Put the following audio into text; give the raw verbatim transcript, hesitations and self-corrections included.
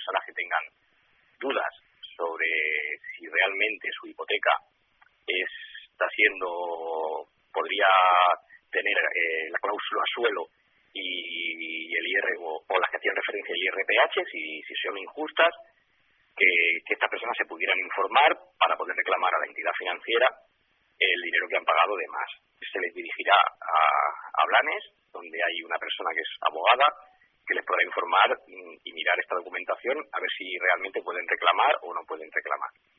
personas que tengan dudas sobre si realmente su hipoteca está siendo, podría tener eh, la cláusula suelo y el I R o, o las que hacían referencia al I R P H, si, si son injustas, que, que estas personas se pudieran informar para poder reclamar a la entidad financiera el dinero que han pagado de más. Se les dirigirá a, a Blanes, donde hay una persona que es abogada, que les podrá informar y mirar esta documentación a ver si realmente pueden reclamar o no pueden reclamar.